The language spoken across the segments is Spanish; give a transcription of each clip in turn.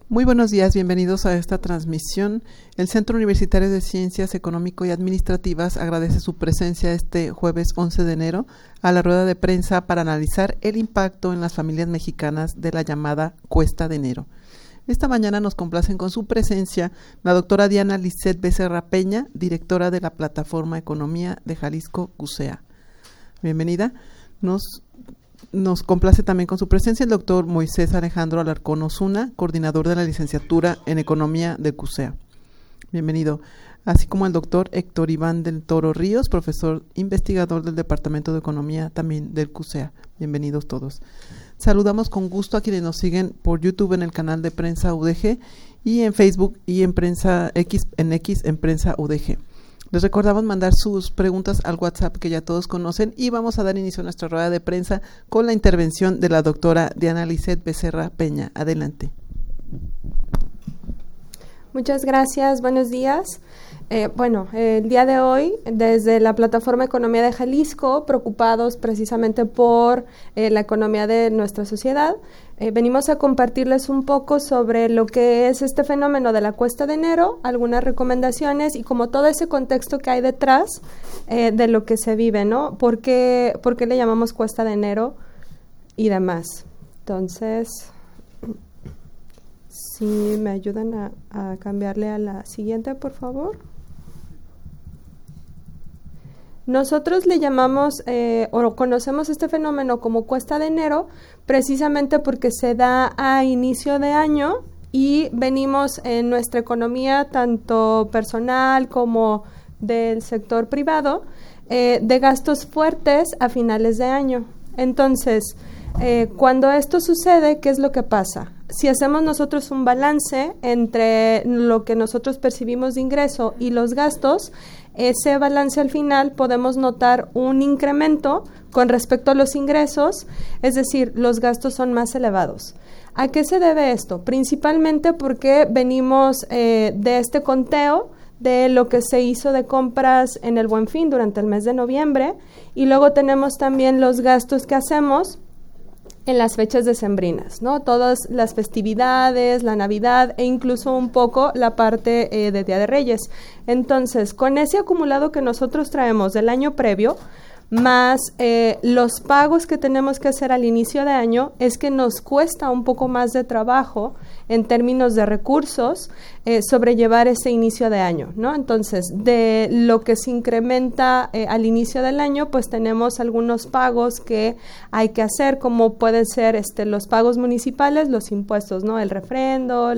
Muy buenos días, bienvenidos a esta transmisión. El Centro Universitario de Ciencias Económico y Administrativas agradece su presencia este jueves 11 de enero a la rueda de prensa para analizar el impacto en las familias mexicanas de la llamada Cuesta de Enero. Esta mañana nos complacen con su presencia la doctora Diana Lisset Becerra Peña, directora de la Plataforma Economía de Jalisco, CUSEA. Bienvenida. Nos complace también con su presencia el doctor Moisés Alejandro Alarcón Osuna, coordinador de la licenciatura en Economía de CUSEA. Bienvenido. Así como el doctor Héctor Iván del Toro Ríos, profesor investigador del Departamento de Economía también del CUSEA. Bienvenidos todos. Saludamos con gusto a quienes nos siguen por YouTube en el canal de Prensa UDG y en Facebook y en Prensa X, en Prensa UDG. Les recordamos mandar sus preguntas al WhatsApp que ya todos conocen y vamos a dar inicio a nuestra rueda de prensa con la intervención de la doctora Diana Lisset Becerra Peña. Adelante. Muchas gracias, buenos días. El día de hoy, desde la Plataforma Economía de Jalisco, preocupados precisamente por la economía de nuestra sociedad, venimos a compartirles un poco sobre lo que es este fenómeno de la Cuesta de Enero, algunas recomendaciones y como todo ese contexto que hay detrás de lo que se vive, ¿no? ¿Por qué le llamamos Cuesta de Enero y demás? Entonces, si me ayudan a cambiarle a la siguiente, por favor. Nosotros le llamamos o conocemos este fenómeno como Cuesta de Enero precisamente porque se da a inicio de año y venimos en nuestra economía, tanto personal como del sector privado, de gastos fuertes a finales de año. Entonces, cuando esto sucede, ¿qué es lo que pasa? Si hacemos nosotros un balance entre lo que nosotros percibimos de ingreso y los gastos, ese balance al final podemos notar un incremento con respecto a los ingresos, es decir, los gastos son más elevados. ¿A qué se debe esto? Principalmente porque venimos de este conteo de lo que se hizo de compras en el Buen Fin durante el mes de noviembre y luego tenemos también los gastos que hacemos en las fechas decembrinas, ¿no? Todas las festividades, la Navidad e incluso un poco la parte de Día de Reyes. Entonces, con ese acumulado que nosotros traemos del año previo, más los pagos que tenemos que hacer al inicio de año, es que nos cuesta un poco más de trabajo en términos de recursos sobrellevar ese inicio de año, ¿no? Entonces, de lo que se incrementa al inicio del año, pues tenemos algunos pagos que hay que hacer, como pueden ser los pagos municipales, los impuestos, ¿no? El refrendo,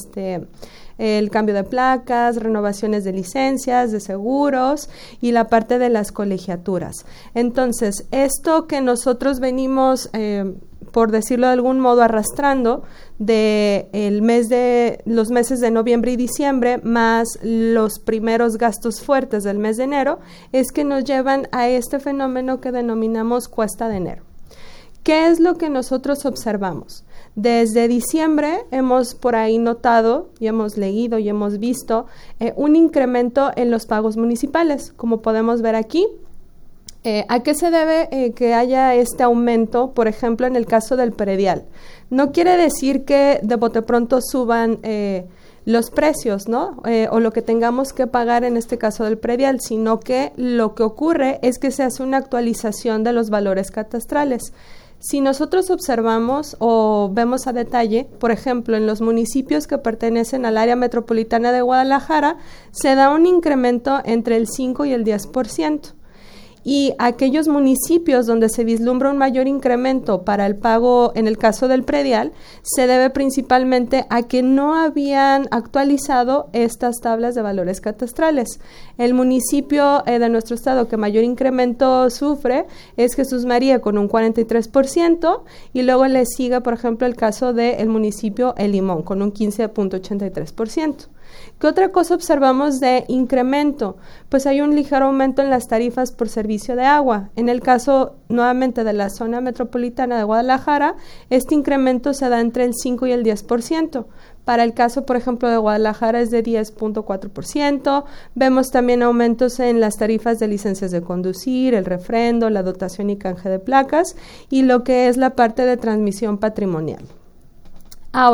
el cambio de placas, renovaciones de licencias, de seguros y la parte de las colegiaturas. Entonces, esto que nosotros venimos, por decirlo de algún modo, arrastrando de los meses de noviembre y diciembre, más los primeros gastos fuertes del mes de enero, es que nos llevan a este fenómeno que denominamos Cuesta de Enero. ¿Qué es lo que nosotros observamos? Desde diciembre hemos por ahí notado y hemos leído y hemos visto un incremento en los pagos municipales, como podemos ver aquí. ¿A qué se debe que haya este aumento, por ejemplo, en el caso del predial? No quiere decir que de bote pronto suban los precios, ¿no? O lo que tengamos que pagar en este caso del predial, sino que lo que ocurre es que se hace una actualización de los valores catastrales. Si nosotros observamos o vemos a detalle, por ejemplo, en los municipios que pertenecen al área metropolitana de Guadalajara, se da un incremento entre el 5 y el 10%. Y aquellos municipios donde se vislumbra un mayor incremento para el pago, en el caso del predial, se debe principalmente a que no habían actualizado estas tablas de valores catastrales. El municipio de nuestro estado que mayor incremento sufre es Jesús María con un 43% y luego le sigue, por ejemplo, el caso del municipio El Limón con un 15.83%. ¿Qué otra cosa observamos de incremento? Pues hay un ligero aumento en las tarifas por servicio de agua. En el caso, nuevamente, de la zona metropolitana de Guadalajara, este incremento se da entre el 5 y el 10%. Para el caso, por ejemplo, de Guadalajara es de 10.4%. Vemos también aumentos en las tarifas de licencias de conducir, el refrendo, la dotación y canje de placas y lo que es la parte de transmisión patrimonial. Ahora,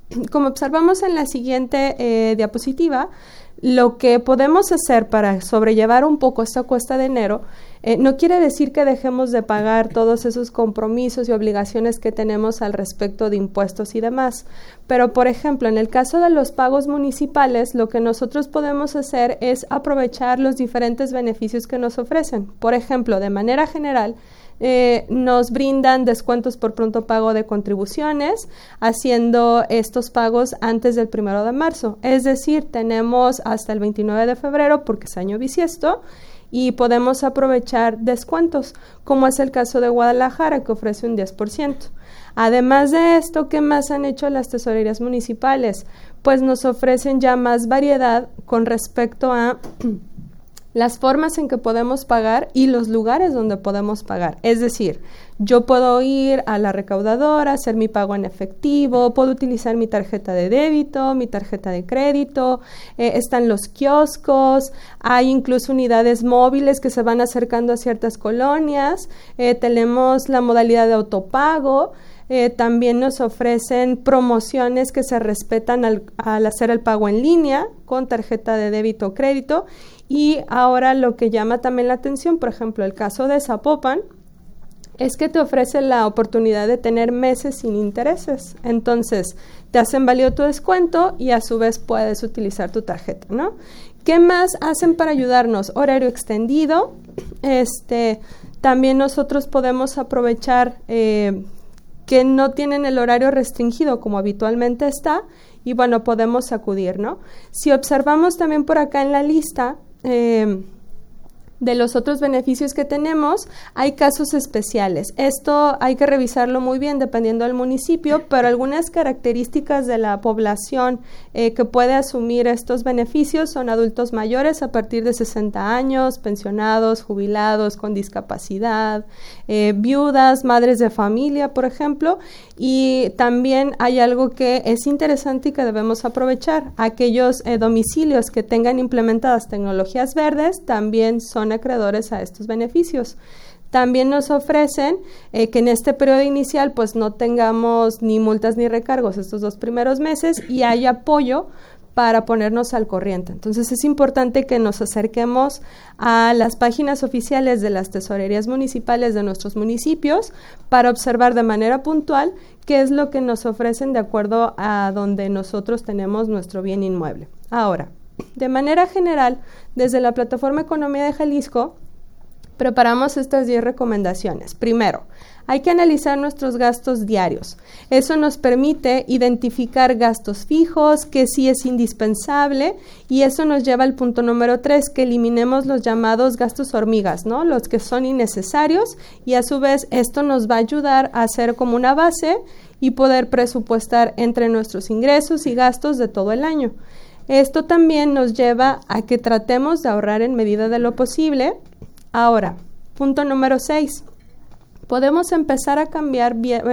como observamos en la siguiente diapositiva, lo que podemos hacer para sobrellevar un poco esta cuesta de enero no quiere decir que dejemos de pagar todos esos compromisos y obligaciones que tenemos al respecto de impuestos y demás. Pero, por ejemplo, en el caso de los pagos municipales, lo que nosotros podemos hacer es aprovechar los diferentes beneficios que nos ofrecen. Por ejemplo, de manera general, nos brindan descuentos por pronto pago de contribuciones, haciendo estos pagos antes del 1 de marzo. Es decir, tenemos hasta el 29 de febrero, porque es año bisiesto, y podemos aprovechar descuentos, como es el caso de Guadalajara, que ofrece un 10%. Además de esto, ¿qué más han hecho las tesorerías municipales? Pues nos ofrecen ya más variedad con respecto a las formas en que podemos pagar y los lugares donde podemos pagar. Es decir, yo puedo ir a la recaudadora, hacer mi pago en efectivo, puedo utilizar mi tarjeta de débito, mi tarjeta de crédito, están los kioscos, hay incluso unidades móviles que se van acercando a ciertas colonias, tenemos la modalidad de autopago. También nos ofrecen promociones que se respetan al hacer el pago en línea con tarjeta de débito o crédito. Y ahora lo que llama también la atención, por ejemplo, el caso de Zapopan, es que te ofrece la oportunidad de tener meses sin intereses. Entonces, te hacen válido tu descuento y a su vez puedes utilizar tu tarjeta, ¿no? ¿Qué más hacen para ayudarnos? Horario extendido. También nosotros podemos aprovechar que no tienen el horario restringido como habitualmente está, y bueno, podemos acudir, ¿no? Si observamos también por acá en la lista de los otros beneficios que tenemos, hay casos especiales. Esto hay que revisarlo muy bien dependiendo del municipio, pero algunas características de la población que puede asumir estos beneficios son adultos mayores a partir de 60 años, pensionados, jubilados con discapacidad, viudas, madres de familia, por ejemplo, y también hay algo que es interesante y que debemos aprovechar. Aquellos domicilios que tengan implementadas tecnologías verdes también son acreedores a estos beneficios. También nos ofrecen que en este periodo inicial pues no tengamos ni multas ni recargos estos 2 primeros meses y hay apoyo para ponernos al corriente. Entonces es importante que nos acerquemos a las páginas oficiales de las tesorerías municipales de nuestros municipios para observar de manera puntual qué es lo que nos ofrecen de acuerdo a donde nosotros tenemos nuestro bien inmueble. Ahora, de manera general, desde la Plataforma Economía de Jalisco, preparamos estas 10 recomendaciones. Primero, hay que analizar nuestros gastos diarios. Eso nos permite identificar gastos fijos, que sí es indispensable, y eso nos lleva al punto número 3, que eliminemos los llamados gastos hormigas, ¿no? Los que son innecesarios, y a su vez esto nos va a ayudar a hacer como una base y poder presupuestar entre nuestros ingresos y gastos de todo el año. Esto también nos lleva a que tratemos de ahorrar en medida de lo posible. Ahora, punto número 6. Podemos empezar a cambiar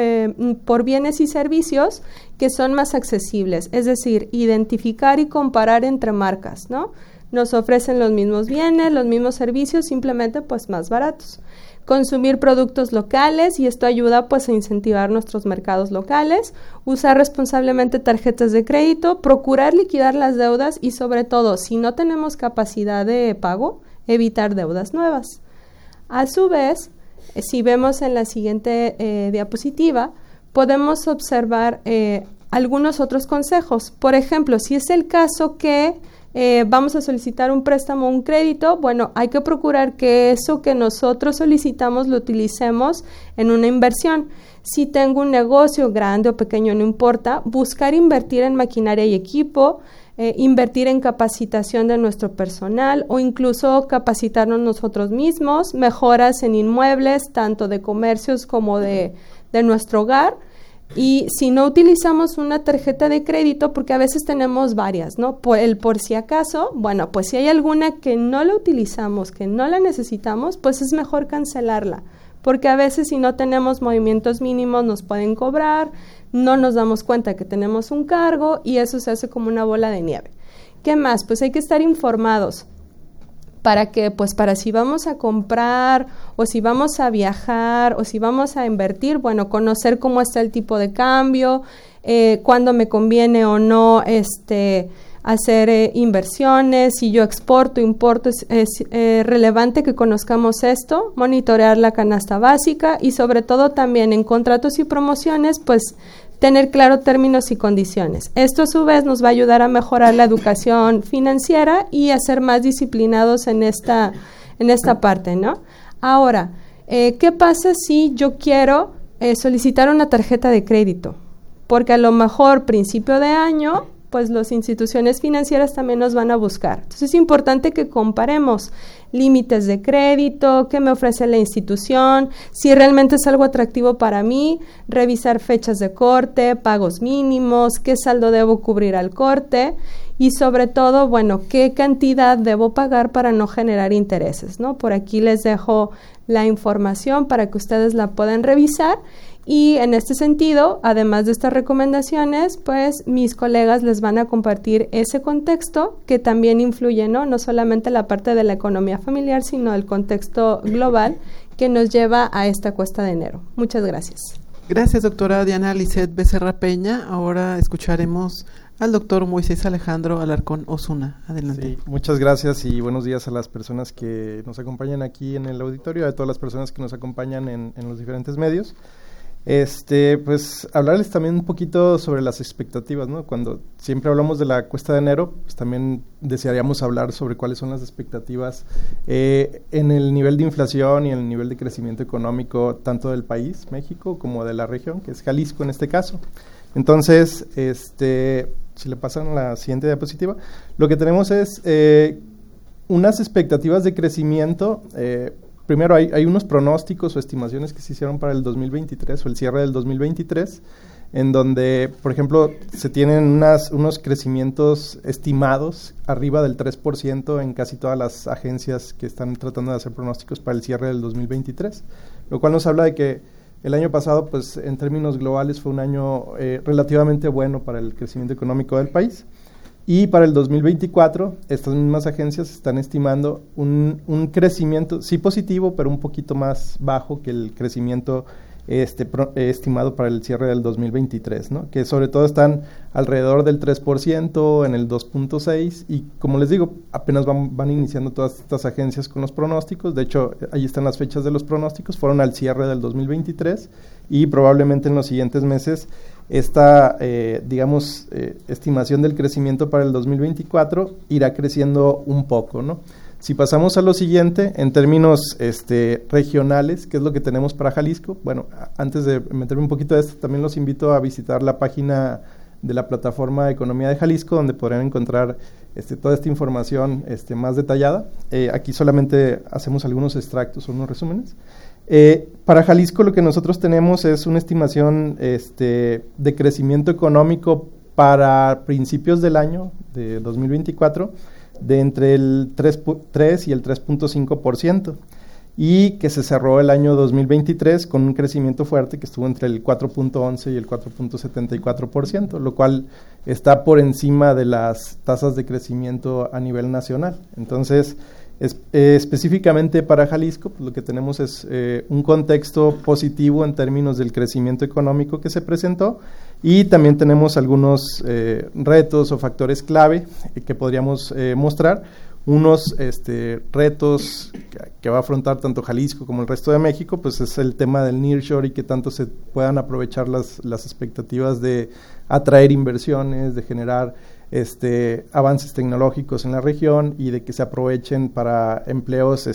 por bienes y servicios que son más accesibles, es decir, identificar y comparar entre marcas, ¿no? Nos ofrecen los mismos bienes, los mismos servicios, simplemente pues más baratos. Consumir productos locales, y esto ayuda pues a incentivar nuestros mercados locales, usar responsablemente tarjetas de crédito, procurar liquidar las deudas y sobre todo, si no tenemos capacidad de pago, evitar deudas nuevas. A su vez, si vemos en la siguiente diapositiva, podemos observar algunos otros consejos. Por ejemplo, si es el caso que vamos a solicitar un préstamo o un crédito, bueno, hay que procurar que eso que nosotros solicitamos lo utilicemos en una inversión. Si tengo un negocio grande o pequeño, no importa, buscar invertir en maquinaria y equipo, invertir en capacitación de nuestro personal o incluso capacitarnos nosotros mismos, mejoras en inmuebles, tanto de comercios como de nuestro hogar. Y si no utilizamos una tarjeta de crédito, porque a veces tenemos varias, ¿no? Por si acaso, bueno, pues si hay alguna que no la utilizamos, que no la necesitamos, pues es mejor cancelarla, porque a veces si no tenemos movimientos mínimos nos pueden cobrar, no nos damos cuenta que tenemos un cargo y eso se hace como una bola de nieve. ¿Qué más? Pues hay que estar informados. para que, pues, para si vamos a comprar o si vamos a viajar o si vamos a invertir, bueno, conocer cómo está el tipo de cambio, cuándo me conviene o no hacer inversiones, si yo exporto, importo, es relevante que conozcamos esto, monitorear la canasta básica y sobre todo también en contratos y promociones, pues tener claro términos y condiciones. Esto a su vez nos va a ayudar a mejorar la educación financiera y a ser más disciplinados en esta parte, ¿no? Ahora, ¿qué pasa si yo quiero solicitar una tarjeta de crédito? Porque a lo mejor principio de año, pues las instituciones financieras también nos van a buscar. Entonces es importante que comparemos límites de crédito, qué me ofrece la institución, si realmente es algo atractivo para mí, revisar fechas de corte, pagos mínimos, qué saldo debo cubrir al corte y sobre todo, bueno, qué cantidad debo pagar para no generar intereses, ¿no? Por aquí les dejo la información para que ustedes la puedan revisar. Y en este sentido, además de estas recomendaciones, pues mis colegas les van a compartir ese contexto que también influye, ¿no? No solamente la parte de la economía familiar, sino el contexto global que nos lleva a esta cuesta de enero. Muchas gracias. Gracias, doctora Diana Lisset Becerra Peña. Ahora escucharemos al doctor Moisés Alejandro Alarcón Osuna. Adelante. Sí, muchas gracias y buenos días a las personas que nos acompañan aquí en el auditorio, a todas las personas que nos acompañan en los diferentes medios. Pues hablarles también un poquito sobre las expectativas, ¿no? Cuando siempre hablamos de la cuesta de enero, pues también desearíamos hablar sobre cuáles son las expectativas en el nivel de inflación y en el nivel de crecimiento económico tanto del país, México, como de la región, que es Jalisco en este caso. Entonces, si le pasan la siguiente diapositiva, lo que tenemos es unas expectativas de crecimiento. Primero, hay unos pronósticos o estimaciones que se hicieron para el 2023 o el cierre del 2023, en donde, por ejemplo, se tienen unos crecimientos estimados arriba del 3% en casi todas las agencias que están tratando de hacer pronósticos para el cierre del 2023, lo cual nos habla de que el año pasado, pues en términos globales, fue un año relativamente bueno para el crecimiento económico del país. Y para el 2024, estas mismas agencias están estimando un crecimiento, sí positivo, pero un poquito más bajo que el crecimiento estimado para el cierre del 2023, ¿no? Que sobre todo están alrededor del 3%, en el 2.6%, y como les digo, apenas van iniciando todas estas agencias con los pronósticos. De hecho, ahí están las fechas de los pronósticos, fueron al cierre del 2023, y probablemente en los siguientes meses esta, estimación del crecimiento para el 2024 irá creciendo un poco, ¿no? Si pasamos a lo siguiente, en términos regionales, ¿qué es lo que tenemos para Jalisco? Bueno, antes de meterme un poquito de esto, también los invito a visitar la página de la plataforma Economía de Jalisco, donde podrán encontrar toda esta información más detallada. Aquí solamente hacemos algunos extractos o unos resúmenes. Para Jalisco lo que nosotros tenemos es una estimación de crecimiento económico para principios del año de 2024 de entre el 3 y el 3.5%, y que se cerró el año 2023 con un crecimiento fuerte que estuvo entre el 4.11 y el 4.74%, lo cual está por encima de las tasas de crecimiento a nivel nacional. Entonces, específicamente para Jalisco, pues lo que tenemos es un contexto positivo en términos del crecimiento económico que se presentó, y también tenemos algunos retos o factores clave que podríamos mostrar. Unos retos que va a afrontar tanto Jalisco como el resto de México, pues es el tema del nearshore y que tanto se puedan aprovechar las expectativas de atraer inversiones, de generar avances tecnológicos en la región y de que se aprovechen para empleos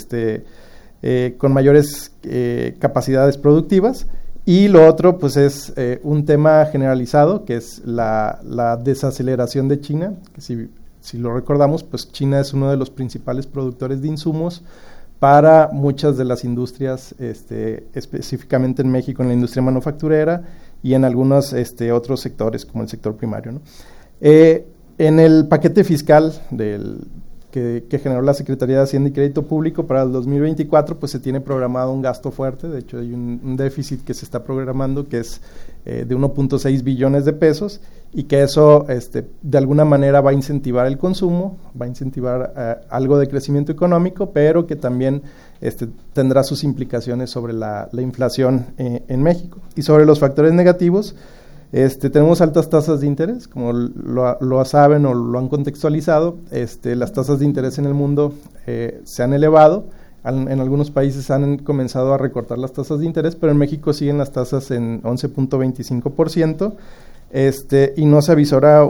con mayores capacidades productivas. Y lo otro, pues es un tema generalizado, que es la desaceleración de China, que si lo recordamos, pues China es uno de los principales productores de insumos para muchas de las industrias, específicamente en México en la industria manufacturera y en algunos otros sectores como el sector primario, ¿no? En el paquete fiscal del que generó la Secretaría de Hacienda y Crédito Público para el 2024, pues se tiene programado un gasto fuerte. De hecho, hay un déficit que se está programando que es de 1.6 billones de pesos, y que eso de alguna manera va a incentivar el consumo, va a incentivar algo de crecimiento económico, pero que también tendrá sus implicaciones sobre la inflación en México. Y sobre los factores negativos, tenemos altas tasas de interés, como lo saben o lo han contextualizado. Las tasas de interés en el mundo se han elevado. En algunos países han comenzado a recortar las tasas de interés, pero en México siguen las tasas en 11.25%, y no se avisora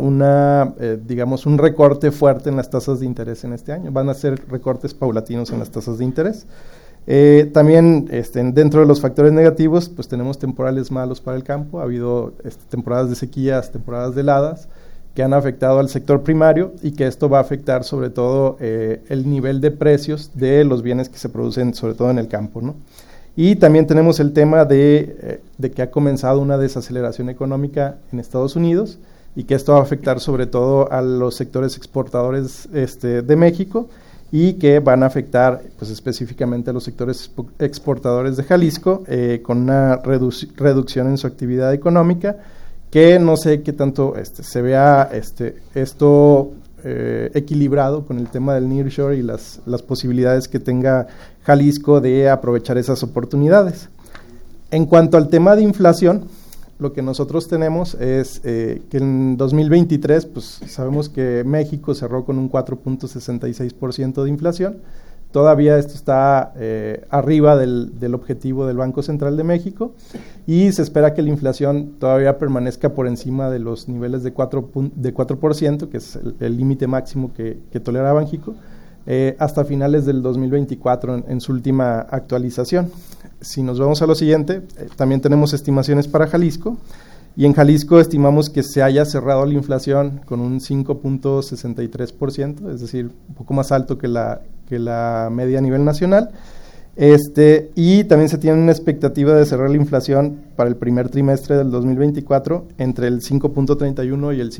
un recorte fuerte en las tasas de interés en este año. Van a ser recortes paulatinos en las tasas de interés. También dentro de los factores negativos, pues tenemos temporales malos para el campo. Ha habido temporadas de sequías, temporadas de heladas, que han afectado al sector primario, y que esto va a afectar sobre todo el nivel de precios de los bienes que se producen sobre todo en el campo, ¿no? Y también tenemos el tema de que ha comenzado una desaceleración económica en Estados Unidos, y que esto va a afectar sobre todo a los sectores exportadores de México, y que van a afectar pues específicamente a los sectores exportadores de Jalisco, con una reducción en su actividad económica, que no sé qué tanto se vea esto equilibrado con el tema del nearshore y las posibilidades que tenga Jalisco de aprovechar esas oportunidades. En cuanto al tema de inflación, lo que nosotros tenemos es que en 2023, pues sabemos que México cerró con un 4.66% de inflación. Todavía esto está arriba del objetivo del Banco Central de México, y se espera que la inflación todavía permanezca por encima de los niveles de 4%, que es el límite máximo que tolera Banxico, hasta finales del 2024 en su última actualización. Si nos vamos a lo siguiente, también tenemos estimaciones para Jalisco, y en Jalisco estimamos que se haya cerrado la inflación con un 5.63%, es decir, un poco más alto que la media a nivel nacional. Y también se tiene una expectativa de cerrar la inflación para el primer trimestre del 2024 entre el 5.31 y el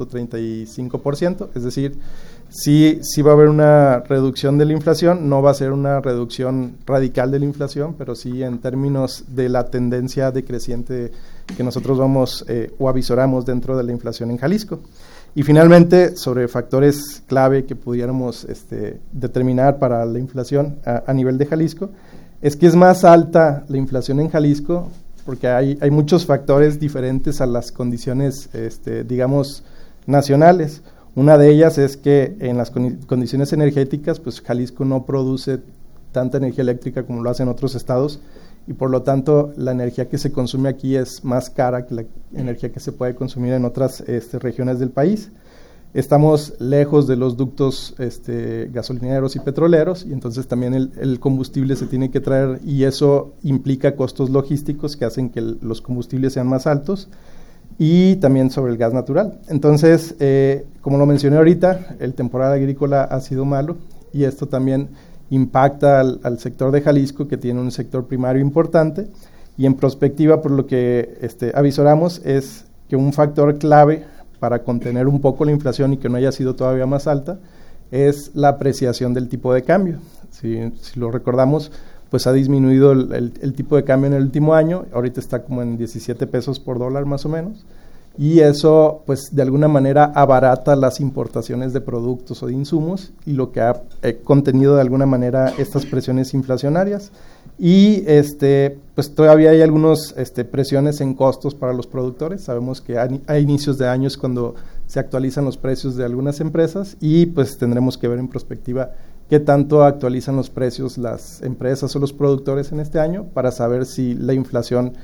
5.35%, es decir, sí va a haber una reducción de la inflación. No va a ser una reducción radical de la inflación, pero sí en términos de la tendencia decreciente que nosotros vamos o avisoramos dentro de la inflación en Jalisco. Y finalmente, sobre factores clave que pudiéramos determinar para la inflación a nivel de Jalisco, es que es más alta la inflación en Jalisco porque hay muchos factores diferentes a las condiciones, digamos, nacionales. Una de ellas es que en las condiciones energéticas, pues Jalisco no produce tanta energía eléctrica como lo hacen otros estados, y por lo tanto la energía que se consume aquí es más cara que la energía que se puede consumir en otras regiones del país. Estamos lejos de los ductos gasolineros y petroleros, y entonces también el combustible se tiene que traer, y eso implica costos logísticos que hacen que los combustibles sean más altos, y también sobre el gas natural. Entonces, como lo mencioné ahorita, el temporal agrícola ha sido malo, y esto también impacta al sector de Jalisco, que tiene un sector primario importante, y en prospectiva, por lo que avisoramos, es que un factor clave para contener un poco la inflación y que no haya sido todavía más alta es la apreciación del tipo de cambio. Si lo recordamos, pues ha disminuido el tipo de cambio en el último año. Ahorita está como en 17 pesos por dólar más o menos, y eso pues de alguna manera abarata las importaciones de productos o de insumos, y lo que ha contenido de alguna manera estas presiones inflacionarias. Y pues todavía hay algunas presiones en costos para los productores. Sabemos que a inicios de años cuando se actualizan los precios de algunas empresas, y pues tendremos que ver en prospectiva qué tanto actualizan los precios las empresas o los productores en este año, para saber si la inflación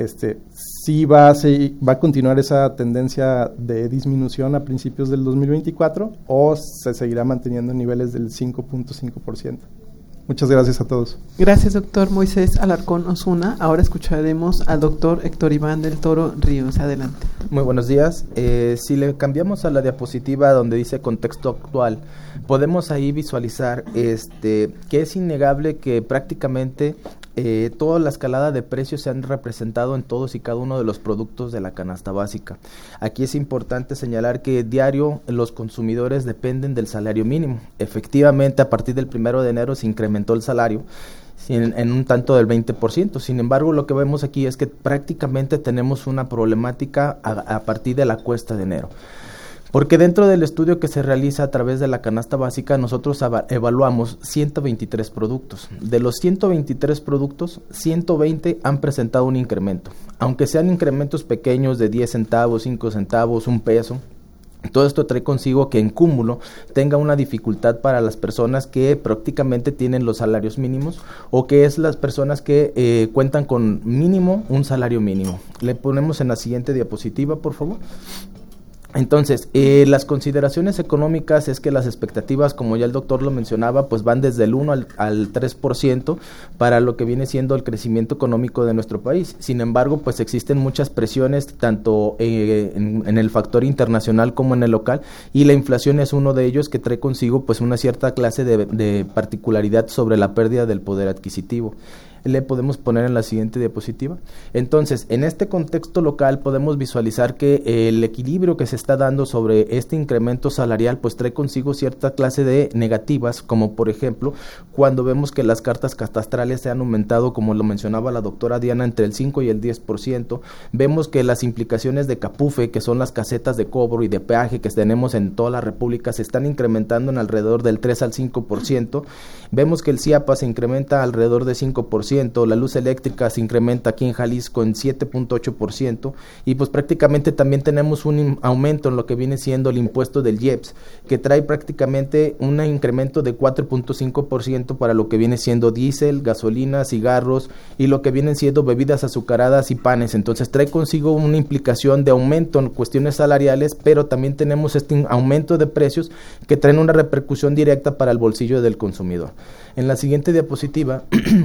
sí va a continuar esa tendencia de disminución a principios del 2024, o se seguirá manteniendo en niveles del 5.5%. Muchas gracias a todos. Gracias, doctor Moisés Alarcón Osuna. Ahora escucharemos al doctor Héctor Iván del Toro Ríos. Adelante. Muy buenos días. Si le cambiamos a la diapositiva donde dice contexto actual, podemos ahí visualizar que es innegable que prácticamente toda la escalada de precios se han representado en todos y cada uno de los productos de la canasta básica. Aquí es importante señalar que diario los consumidores dependen del salario mínimo. Efectivamente, a partir del 1 de enero se incrementó el salario en un tanto del 20%. Sin embargo, lo que vemos aquí es que prácticamente tenemos una problemática a partir de la cuesta de enero. Porque dentro del estudio que se realiza a través de la canasta básica, nosotros evaluamos 123 productos. De los 123 productos, 120 han presentado un incremento. Aunque sean incrementos pequeños de 10 centavos, 5 centavos, 1 peso, todo esto trae consigo que en cúmulo tenga una dificultad para las personas que prácticamente tienen los salarios mínimos o que es las personas que cuentan con mínimo un salario mínimo. Le ponemos en la siguiente diapositiva, por favor. Entonces, las consideraciones económicas es que las expectativas, como ya el doctor lo mencionaba, pues van desde el 1 al 3% para lo que viene siendo el crecimiento económico de nuestro país. Sin embargo, pues existen muchas presiones, tanto en el factor internacional como en el local, y la inflación es uno de ellos que trae consigo pues una cierta clase de particularidad sobre la pérdida del poder adquisitivo. Le podemos poner en la siguiente diapositiva. Entonces, en este contexto local podemos visualizar que el equilibrio que se está dando sobre este incremento salarial pues trae consigo cierta clase de negativas, como por ejemplo, cuando vemos que las cartas catastrales se han aumentado, como lo mencionaba la doctora Diana, entre el 5 y el 10%. Vemos que las implicaciones de CAPUFE, que son las casetas de cobro y de peaje que tenemos en toda la República, se están incrementando en alrededor del 3 al 5%. Vemos que el CIAPA se incrementa alrededor de 5%. La luz eléctrica se incrementa aquí en Jalisco en 7.8%, y pues prácticamente también tenemos un aumento en lo que viene siendo el impuesto del IEPS, que trae prácticamente un incremento de 4.5% para lo que viene siendo diésel, gasolina, cigarros y lo que vienen siendo bebidas azucaradas y panes. Entonces trae consigo una implicación de aumento en cuestiones salariales, pero también tenemos este aumento de precios que traen una repercusión directa para el bolsillo del consumidor. En la siguiente diapositiva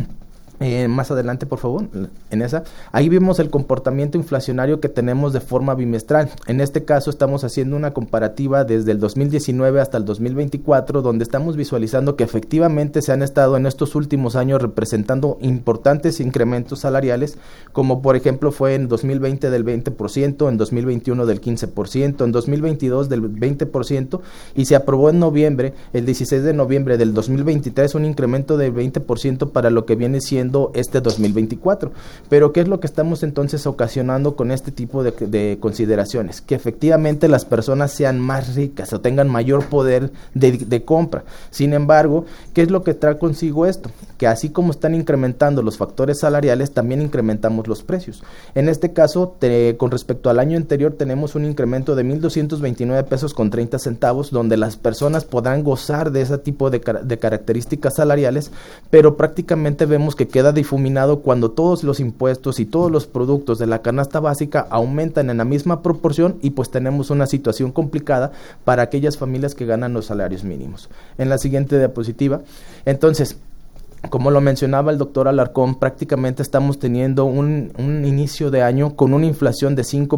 más adelante, por favor, en esa, ahí vemos el comportamiento inflacionario que tenemos de forma bimestral. En este caso estamos haciendo una comparativa desde el 2019 hasta el 2024, donde estamos visualizando que efectivamente se han estado en estos últimos años representando importantes incrementos salariales, como por ejemplo fue en 2020 del 20%, en 2021 del 15%, en 2022 del 20%, y se aprobó en noviembre, el 16 de noviembre del 2023, un incremento del 20% para lo que viene siendo este 2024. Pero ¿qué es lo que estamos entonces ocasionando con este tipo de consideraciones? Que efectivamente las personas sean más ricas o tengan mayor poder de compra. Sin embargo, ¿qué es lo que trae consigo esto? Que así como están incrementando los factores salariales, también incrementamos los precios. En este caso, con respecto al año anterior, tenemos un incremento de 1,229 pesos con 30 centavos, donde las personas podrán gozar de ese tipo de características salariales, pero prácticamente vemos que queda difuminado cuando todos los impuestos y todos los productos de la canasta básica aumentan en la misma proporción, y pues tenemos una situación complicada para aquellas familias que ganan los salarios mínimos. En la siguiente diapositiva, entonces, como lo mencionaba el doctor Alarcón, prácticamente estamos teniendo un inicio de año con una inflación de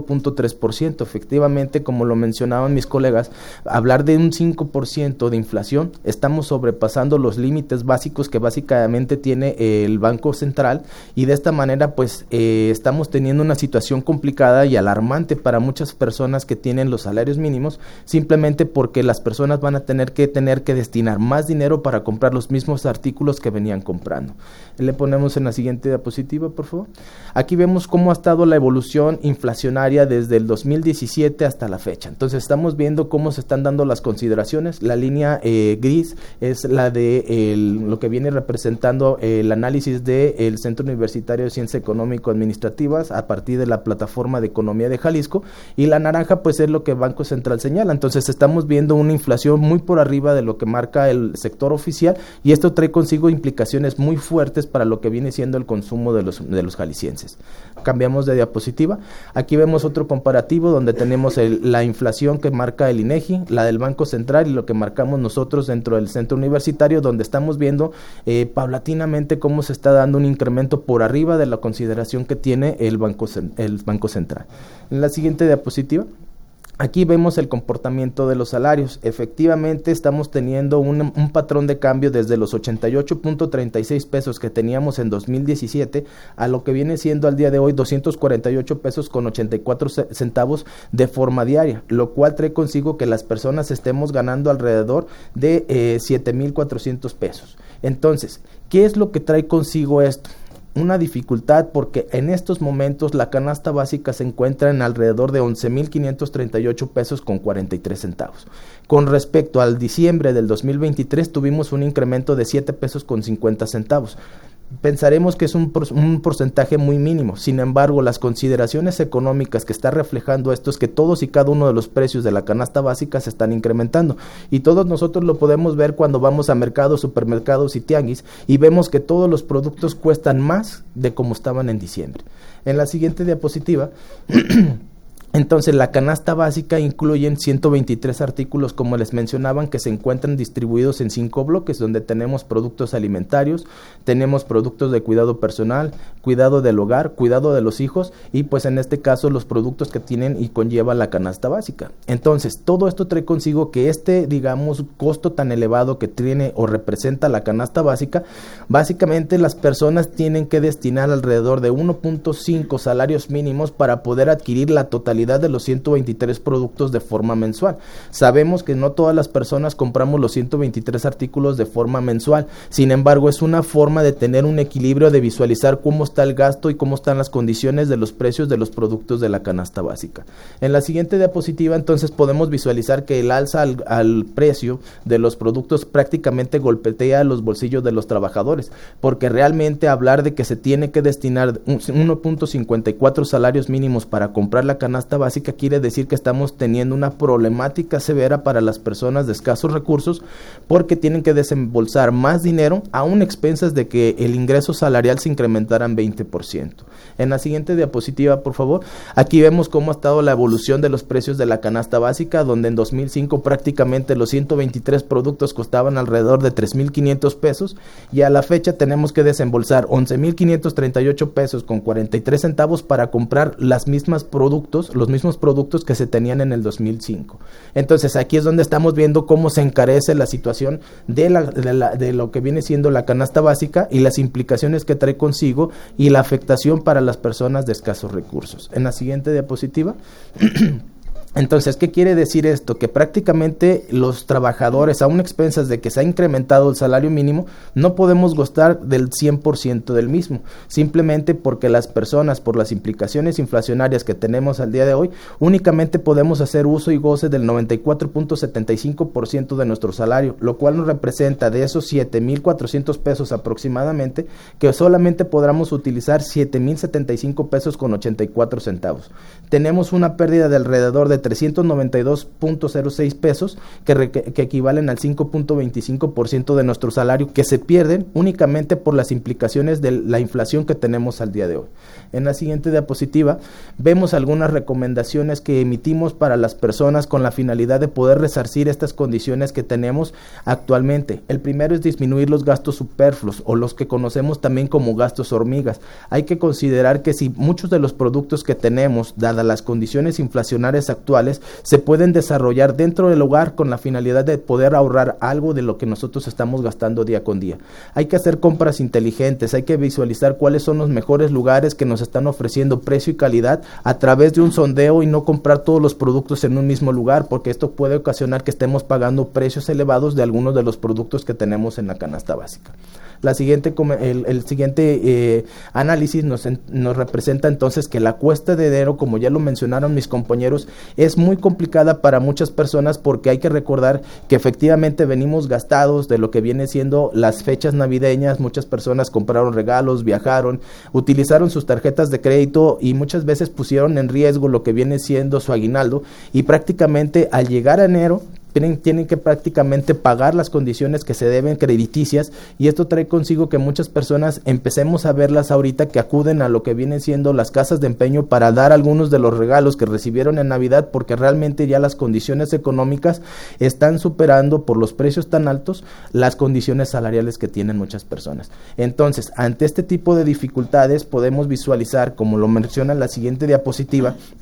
5.3%. Efectivamente, como lo mencionaban mis colegas, hablar de un 5% de inflación, estamos sobrepasando los límites básicos que básicamente tiene el Banco Central, y de esta manera pues estamos teniendo una situación complicada y alarmante para muchas personas que tienen los salarios mínimos, simplemente porque las personas van a tener que destinar más dinero para comprar los mismos artículos que venían comprando. Le ponemos en la siguiente diapositiva, por favor. Aquí vemos cómo ha estado la evolución inflacionaria desde el 2017 hasta la fecha. Entonces estamos viendo cómo se están dando las consideraciones. La línea gris es la de lo que viene representando el análisis del Centro Universitario de Ciencias Económico-Administrativas a partir de la plataforma de economía de Jalisco, y la naranja pues es lo que Banco Central señala. Entonces estamos viendo una inflación muy por arriba de lo que marca el sector oficial, y esto trae consigo implicaciones muy fuertes para lo que viene siendo el consumo de los jaliscienses. Cambiamos de diapositiva. Aquí vemos otro comparativo donde tenemos la inflación que marca el INEGI, la del Banco Central y lo que marcamos nosotros dentro del centro universitario, donde estamos viendo paulatinamente cómo se está dando un incremento por arriba de la consideración que tiene el Banco Central. En la siguiente diapositiva. Aquí vemos el comportamiento de los salarios. Efectivamente estamos teniendo un patrón de cambio desde los 88.36 pesos que teníamos en 2017 a lo que viene siendo al día de hoy 248 pesos con 84 centavos de forma diaria, lo cual trae consigo que las personas estemos ganando alrededor de 7,400 pesos. Entonces, ¿qué es lo que trae consigo esto? Una dificultad, porque en estos momentos la canasta básica se encuentra en alrededor de 11,538 pesos con 43 centavos. Con respecto al diciembre del 2023 tuvimos un incremento de 7 pesos con 50 centavos. Pensaremos que es un porcentaje muy mínimo. Sin embargo, las consideraciones económicas que está reflejando esto es que todos y cada uno de los precios de la canasta básica se están incrementando, y todos nosotros lo podemos ver cuando vamos a mercados, supermercados y tianguis y vemos que todos los productos cuestan más de como estaban en diciembre. En la siguiente diapositiva entonces, la canasta básica incluye 123 artículos, como les mencionaban, que se encuentran distribuidos en 5 bloques, donde tenemos productos alimentarios, tenemos productos de cuidado personal, cuidado del hogar, cuidado de los hijos, y pues en este caso los productos que tienen y conlleva la canasta básica. Entonces, todo esto trae consigo que digamos, costo tan elevado que tiene o representa la canasta básica, básicamente las personas tienen que destinar alrededor de 1.5 salarios mínimos para poder adquirir la totalidad de los 123 productos de forma mensual. Sabemos que no todas las personas compramos los 123 artículos de forma mensual, sin embargo es una forma de tener un equilibrio, de visualizar cómo está el gasto y cómo están las condiciones de los precios de los productos de la canasta básica. En la siguiente diapositiva entonces podemos visualizar que el alza al precio de los productos prácticamente golpetea los bolsillos de los trabajadores, porque realmente hablar de que se tiene que destinar 1.54 salarios mínimos para comprar la canasta básica quiere decir que estamos teniendo una problemática severa para las personas de escasos recursos, porque tienen que desembolsar más dinero a expensas de que el ingreso salarial se incrementara en 20%. En la siguiente diapositiva, por favor, aquí vemos cómo ha estado la evolución de los precios de la canasta básica, donde en 2005 prácticamente los 123 productos costaban alrededor de 3,500 pesos, y a la fecha tenemos que desembolsar 11,538 pesos con 43 centavos para comprar los mismos productos que se tenían en el 2005. Entonces aquí es donde estamos viendo cómo se encarece la situación de lo que viene siendo la canasta básica y las implicaciones que trae consigo y la afectación para las personas de escasos recursos. En la siguiente diapositiva. Entonces, ¿qué quiere decir esto? Que prácticamente los trabajadores, a expensas de que se ha incrementado el salario mínimo, no podemos gozar del 100% del mismo, simplemente porque las personas, por las implicaciones inflacionarias que tenemos al día de hoy, únicamente podemos hacer uso y goce del 94.75% de nuestro salario, lo cual nos representa de esos 7,400 pesos aproximadamente, que solamente podamos utilizar 7,075 pesos con 84 centavos. Tenemos una pérdida de alrededor de 392.06 pesos que equivalen al 5.25% de nuestro salario, que se pierden únicamente por las implicaciones de la inflación que tenemos al día de hoy. En la siguiente diapositiva vemos algunas recomendaciones que emitimos para las personas con la finalidad de poder resarcir estas condiciones que tenemos actualmente. El primero es disminuir los gastos superfluos, o los que conocemos también como gastos hormigas. Hay que considerar que si muchos de los productos que tenemos, dadas las condiciones inflacionarias actuales, se pueden desarrollar dentro del hogar con la finalidad de poder ahorrar algo de lo que nosotros estamos gastando día con día. Hay que hacer compras inteligentes, hay que visualizar cuáles son los mejores lugares que nos están ofreciendo precio y calidad a través de un sondeo, y no comprar todos los productos en un mismo lugar, porque esto puede ocasionar que estemos pagando precios elevados de algunos de los productos que tenemos en la canasta básica. El siguiente análisis nos representa entonces que la cuesta de enero, como ya lo mencionaron mis compañeros, es muy complicada para muchas personas, porque hay que recordar que efectivamente venimos gastados de lo que viene siendo las fechas navideñas. Muchas personas compraron regalos, viajaron, utilizaron sus tarjetas de crédito y muchas veces pusieron en riesgo lo que viene siendo su aguinaldo, y prácticamente al llegar a enero tienen que prácticamente pagar las condiciones que se deben crediticias, y esto trae consigo que muchas personas empecemos a verlas ahorita que acuden a lo que vienen siendo las casas de empeño para dar algunos de los regalos que recibieron en Navidad, porque realmente ya las condiciones económicas están superando, por los precios tan altos, las condiciones salariales que tienen muchas personas. Entonces, ante este tipo de dificultades podemos visualizar, como lo menciona la siguiente diapositiva,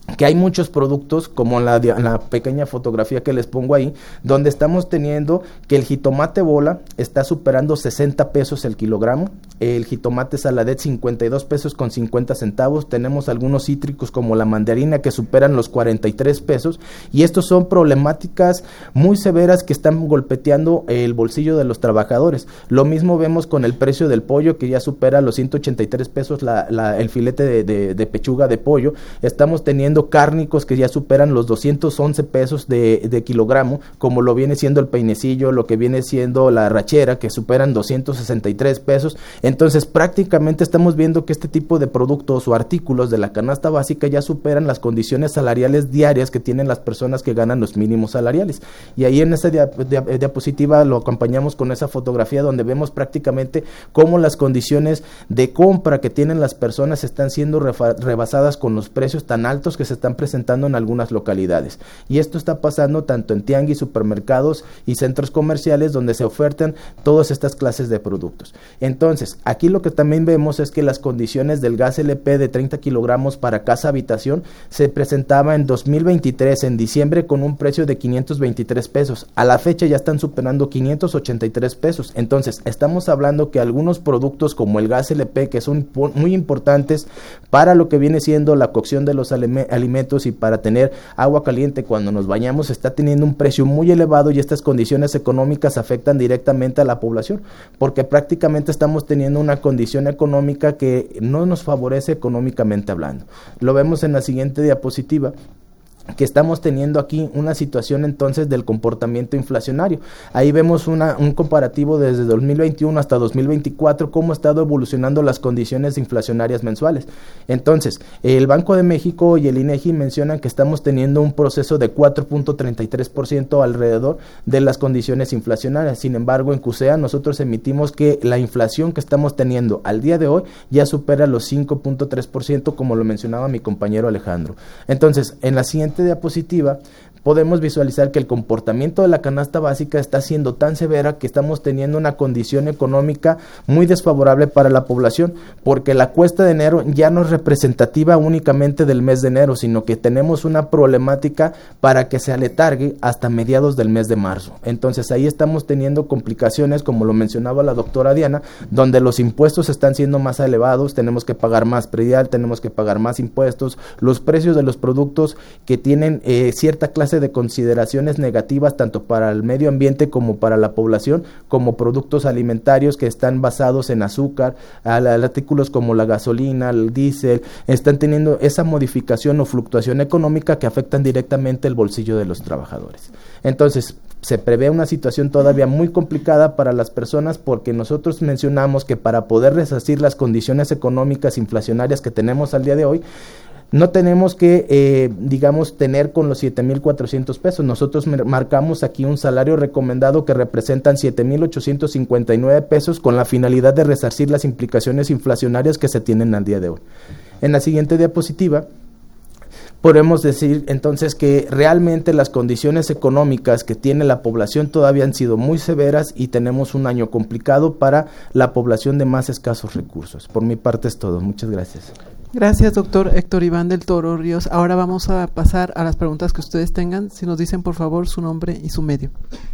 que hay muchos productos, como la pequeña fotografía que les pongo ahí, donde estamos teniendo que el jitomate bola está superando 60 pesos el kilogramo, el jitomate saladet 52 pesos con 50 centavos, tenemos algunos cítricos como la mandarina que superan los 43 pesos, y estos son problemáticas muy severas que están golpeteando el bolsillo de los trabajadores. Lo mismo vemos con el precio del pollo, que ya supera los 183 pesos el filete de pechuga de pollo. Estamos teniendo cárnicos que ya superan los 211 pesos de kilogramo, como lo viene siendo el peinecillo, lo que viene siendo la arrachera, que superan 263 pesos. Entonces prácticamente estamos viendo que este tipo de productos o artículos de la canasta básica ya superan las condiciones salariales diarias que tienen las personas que ganan los mínimos salariales. Y ahí en esa diapositiva lo acompañamos con esa fotografía donde vemos prácticamente cómo las condiciones de compra que tienen las personas están siendo rebasadas con los precios tan altos que se están presentando en algunas localidades. Y esto está pasando tanto en tianguis, supermercados y centros comerciales donde se ofertan todas estas clases de productos. Entonces, aquí lo que también vemos es que las condiciones del gas LP de 30 kilogramos para casa habitación se presentaba en 2023, en diciembre, con un precio de 523 pesos. A la fecha ya están superando 583 pesos. Entonces, estamos hablando que algunos productos como el gas LP, que son muy importantes para lo que viene siendo la cocción de los alimentos y para tener agua caliente cuando nos bañamos, está teniendo un precio muy elevado, y estas condiciones económicas afectan directamente a la población, porque prácticamente estamos teniendo una condición económica que no nos favorece económicamente hablando. Lo vemos en la siguiente diapositiva, que estamos teniendo aquí una situación entonces del comportamiento inflacionario. Ahí vemos un comparativo desde 2021 hasta 2024, cómo ha estado evolucionando las condiciones inflacionarias mensuales. Entonces, el Banco de México y el INEGI mencionan que estamos teniendo un proceso de 4.33% alrededor de las condiciones inflacionarias. Sin embargo, en CUSEA nosotros emitimos que la inflación que estamos teniendo al día de hoy ya supera los 5.3%, como lo mencionaba mi compañero Alejandro. Entonces, en la siguiente diapositiva podemos visualizar que el comportamiento de la canasta básica está siendo tan severa que estamos teniendo una condición económica muy desfavorable para la población, porque la cuesta de enero ya no es representativa únicamente del mes de enero, sino que tenemos una problemática para que se aletargue hasta mediados del mes de marzo. Entonces ahí estamos teniendo complicaciones, como lo mencionaba la doctora Diana, donde los impuestos están siendo más elevados, tenemos que pagar más predial, tenemos que pagar más impuestos, los precios de los productos que tienen cierta clase de consideraciones negativas tanto para el medio ambiente como para la población, como productos alimentarios que están basados en azúcar, artículos como la gasolina, el diésel, están teniendo esa modificación o fluctuación económica que afectan directamente el bolsillo de los trabajadores. Entonces, se prevé una situación todavía muy complicada para las personas, porque nosotros mencionamos que para poder resarcir las condiciones económicas inflacionarias que tenemos al día de hoy, no tenemos que, tener con los 7,400 pesos. Nosotros marcamos aquí un salario recomendado que representan 7,859 pesos con la finalidad de resarcir las implicaciones inflacionarias que se tienen al día de hoy. En la siguiente diapositiva podemos decir entonces que realmente las condiciones económicas que tiene la población todavía han sido muy severas y tenemos un año complicado para la población de más escasos recursos. Por mi parte es todo. Muchas gracias. Gracias, doctor Héctor Iván del Toro Ríos. Ahora vamos a pasar a las preguntas que ustedes tengan. Si nos dicen, por favor, su nombre y su medio.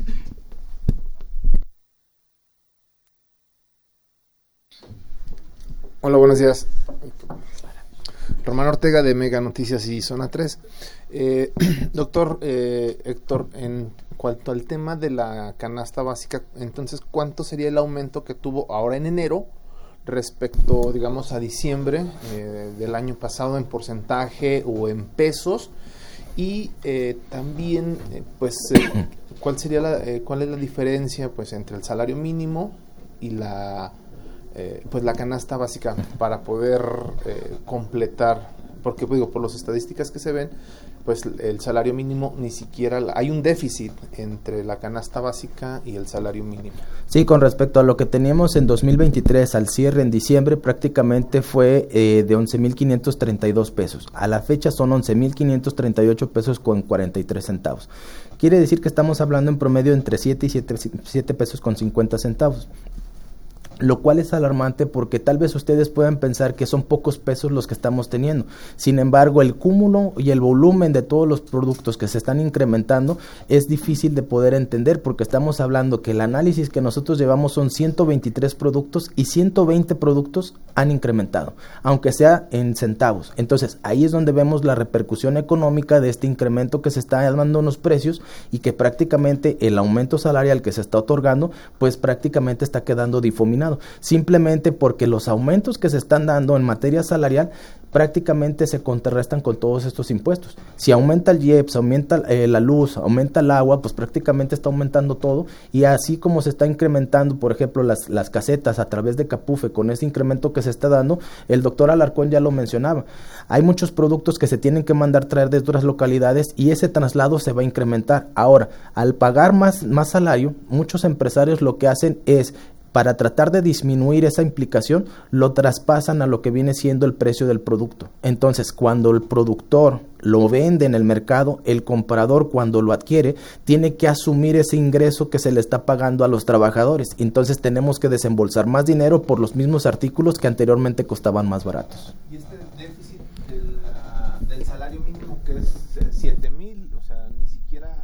Hola, buenos días. Román Ortega, de Mega Noticias y Zona 3. Doctor Héctor, en cuanto al tema de la canasta básica, entonces, ¿cuánto sería el aumento que tuvo ahora en enero respecto, digamos, a diciembre del año pasado en porcentaje o en pesos? Y también, ¿cuál es la diferencia, pues, entre el salario mínimo y la canasta básica para poder completar? Porque, por las estadísticas que se ven, pues el salario mínimo ni siquiera, hay un déficit entre la canasta básica y el salario mínimo. Sí, con respecto a lo que teníamos en 2023 al cierre en diciembre, prácticamente fue de 11,532 pesos. A la fecha son 11,538 pesos con 43 centavos. Quiere decir que estamos hablando en promedio entre 7 y 7 pesos con 50 centavos. lo cual es alarmante porque tal vez ustedes puedan pensar que son pocos pesos los que estamos teniendo. Sin embargo, el cúmulo y el volumen de todos los productos que se están incrementando es difícil de poder entender, porque estamos hablando que el análisis que nosotros llevamos son 123 productos y 120 productos han incrementado, aunque sea en centavos. Entonces, ahí es donde vemos la repercusión económica de este incremento que se está dando en los precios, y que prácticamente el aumento salarial que se está otorgando, pues prácticamente está quedando difuminado, simplemente porque los aumentos que se están dando en materia salarial prácticamente se contrarrestan con todos estos impuestos. Si aumenta el IEPS, aumenta la luz, aumenta el agua, pues prácticamente está aumentando todo, y así como se está incrementando, por ejemplo, las casetas a través de Capufe, con ese incremento que se está dando, el doctor Alarcón ya lo mencionaba, hay muchos productos que se tienen que mandar traer de otras localidades y ese traslado se va a incrementar. Ahora, al pagar más salario, muchos empresarios lo que hacen es, para tratar de disminuir esa implicación, lo traspasan a lo que viene siendo el precio del producto. Entonces, cuando el productor lo vende en el mercado, el comprador, cuando lo adquiere, tiene que asumir ese ingreso que se le está pagando a los trabajadores. Entonces, tenemos que desembolsar más dinero por los mismos artículos que anteriormente costaban más baratos. Y este déficit del salario mínimo, que es 7,000, o sea, ni siquiera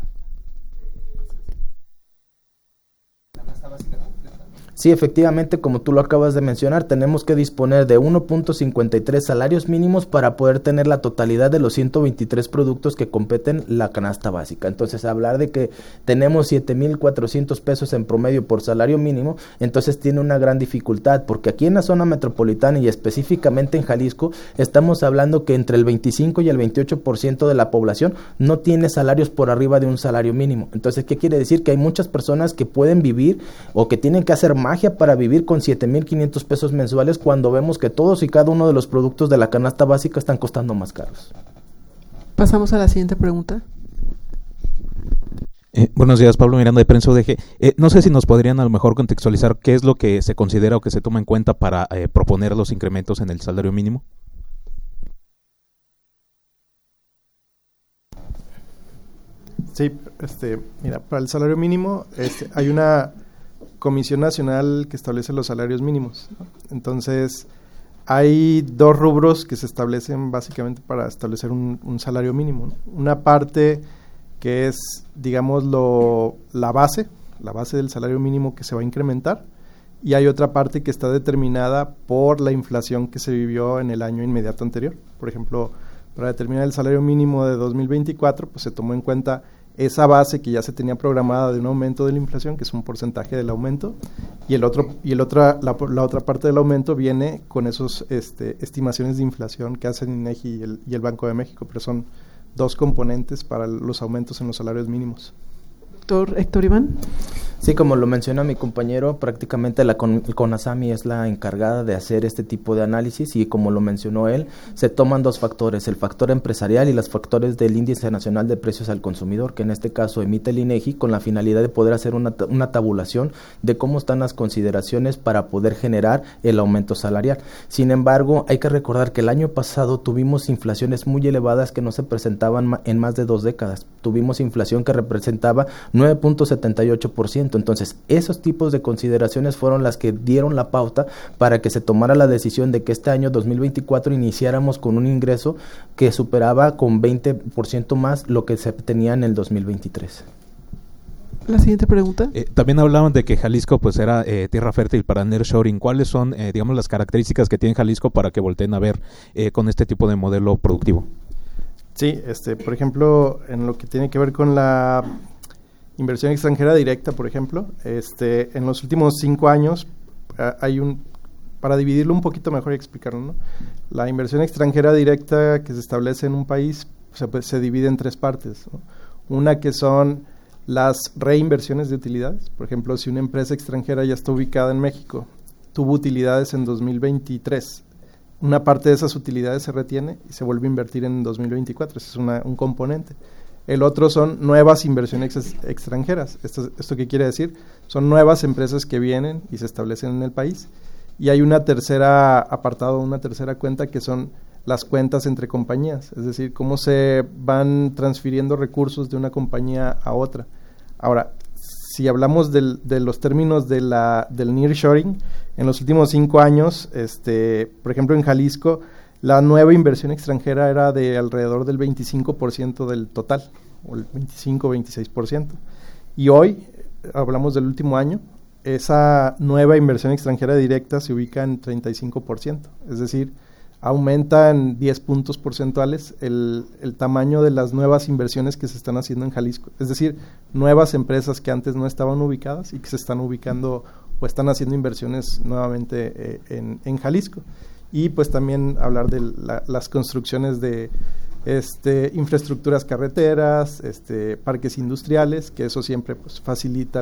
canasta básica completa. Sí, efectivamente, como tú lo acabas de mencionar, tenemos que disponer de 1.53 salarios mínimos para poder tener la totalidad de los 123 productos que competen la canasta básica. Entonces, hablar de que tenemos 7,400 pesos en promedio por salario mínimo, entonces tiene una gran dificultad, porque aquí en la zona metropolitana y específicamente en Jalisco, estamos hablando que entre el 25 y el 28% de la población no tiene salarios por arriba de un salario mínimo. Entonces, ¿qué quiere decir? Que hay muchas personas que pueden vivir o que tienen que hacer magia para vivir con 7,500 pesos mensuales, cuando vemos que todos y cada uno de los productos de la canasta básica están costando más caros. Pasamos a la siguiente pregunta. Buenos días, Pablo Miranda de Prensa UDG. No sé si nos podrían a lo mejor contextualizar qué es lo que se considera o que se toma en cuenta para proponer los incrementos en el salario mínimo. Sí, mira, para el salario mínimo hay una Comisión Nacional que establece los salarios mínimos, ¿no? Entonces, hay dos rubros que se establecen básicamente para establecer un salario mínimo, ¿no? Una parte que es, digamos, la base del salario mínimo que se va a incrementar, y hay otra parte que está determinada por la inflación que se vivió en el año inmediato anterior. Por ejemplo, para determinar el salario mínimo de 2024, pues se tomó en cuenta esa base que ya se tenía programada de un aumento de la inflación, que es un porcentaje del aumento, y la otra parte del aumento viene con esos estimaciones de inflación que hacen INEGI y el Banco de México, pero son dos componentes para los aumentos en los salarios mínimos. Doctor Héctor Iván. Sí, como lo menciona mi compañero, prácticamente la CONASAMI es la encargada de hacer este tipo de análisis, y como lo mencionó él, se toman dos factores, el factor empresarial y los factores del Índice Nacional de Precios al Consumidor, que en este caso emite el INEGI, con la finalidad de poder hacer una tabulación de cómo están las consideraciones para poder generar el aumento salarial. Sin embargo, hay que recordar que el año pasado tuvimos inflaciones muy elevadas que no se presentaban en más de 2 décadas. Tuvimos inflación que representaba 9.78%. Entonces, esos tipos de consideraciones fueron las que dieron la pauta para que se tomara la decisión de que este año 2024 iniciáramos con un ingreso que superaba con 20% más lo que se tenía en el 2023. La siguiente pregunta. También hablaban de que Jalisco pues era tierra fértil para nearshoring. ¿Cuáles son, digamos, las características que tiene Jalisco para que volteen a ver con este tipo de modelo productivo? Sí, por ejemplo, en lo que tiene que ver con la inversión extranjera directa, por ejemplo, en los últimos 5 años para dividirlo un poquito mejor y explicarlo, ¿no? La inversión extranjera directa que se establece en un país se divide en 3 partes, ¿no? Una que son las reinversiones de utilidades. Por ejemplo, si una empresa extranjera ya está ubicada en México, tuvo utilidades en 2023, una parte de esas utilidades se retiene y se vuelve a invertir en 2024. Ese es un componente. El otro son nuevas inversiones extranjeras. ¿Esto qué quiere decir? Son nuevas empresas que vienen y se establecen en el país. Y hay una tercera cuenta que son las cuentas entre compañías. Es decir, cómo se van transfiriendo recursos de una compañía a otra. Ahora, si hablamos de los términos del nearshoring, En los últimos 5 años, por ejemplo, en Jalisco, la nueva inversión extranjera era de alrededor del 25% del total, o el 25-26%. Y hoy, hablamos del último año, esa nueva inversión extranjera directa se ubica en 35%. Es decir, aumenta en 10 puntos porcentuales el tamaño de las nuevas inversiones que se están haciendo en Jalisco. Es decir, nuevas empresas que antes no estaban ubicadas y que se están ubicando o están haciendo inversiones nuevamente en Jalisco. Y pues también hablar de las construcciones de infraestructuras carreteras, parques industriales, que eso siempre pues facilita